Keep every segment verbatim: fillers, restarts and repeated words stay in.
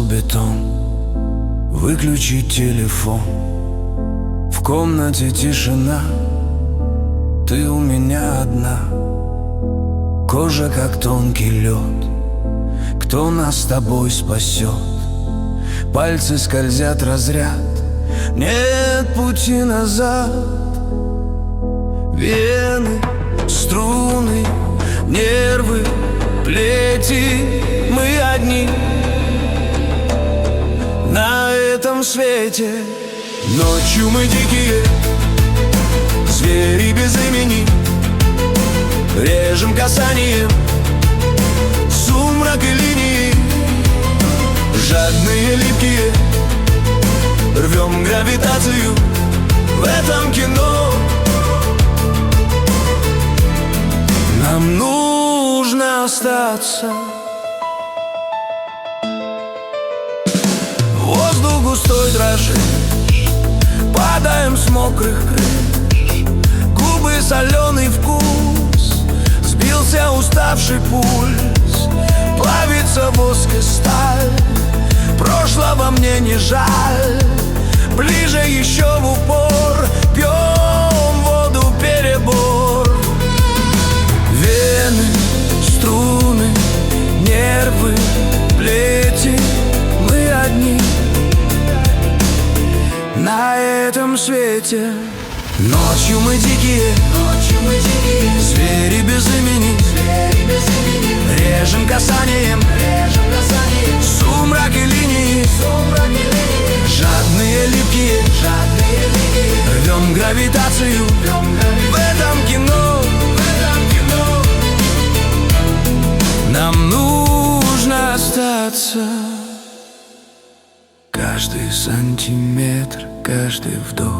бетон, выключить телефон. В комнате тишина, ты у меня одна. Кожа как тонкий лед, кто нас с тобой спасет? Пальцы скользят разряд, нет пути назад. Вены, струны, нервы, плети, мы одни на этом свете. Ночью мы дикие, звери без имени, режем касанием сумрак и линии. Жадные, липкие, рвем гравитацию в этом кино. Нам нужно остаться. Воздух густой дрожит, падаем с мокрых крыш. Губы соленый вкус, сбился уставший пульс. Плавится воск и сталь, прошлого мне не жаль. Ближе еще в упор, пьем воду перебор. Вены, струны, нервы, плети, мы одни на этом свете. Ночью мы дикие, ночью мы дикие, звери без имени, звери без имени, режем касанием, режем касанием сумрак и линии, сумрак и линии. Жадные, липкие, жадные, липкие, рвем гравитацию, рвем гравитацию в этом кино, в этом кино. Нам нужно остаться. Каждый сантиметр, каждый вдох,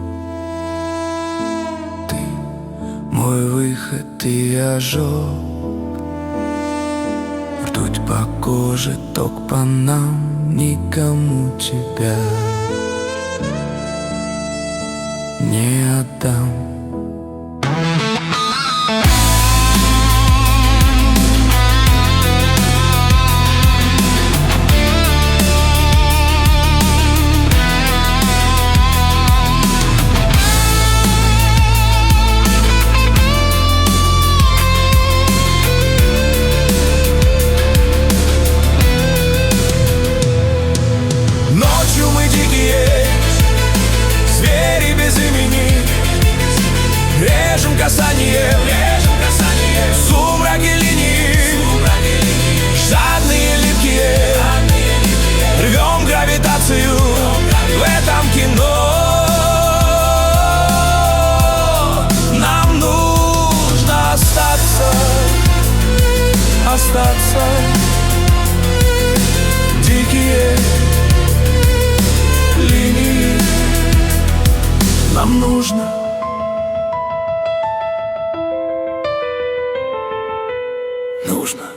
ты мой выход и ожог. Ртуть по коже, ток по нам, никому тебя не отдам. Звери без имени, режем касанием, режем касанием сумрак и линии, жадные, липкие, рвем гравитацию в этом кино. Нам нужно остаться, остаться. Дикие линии нам нужно. Нужно.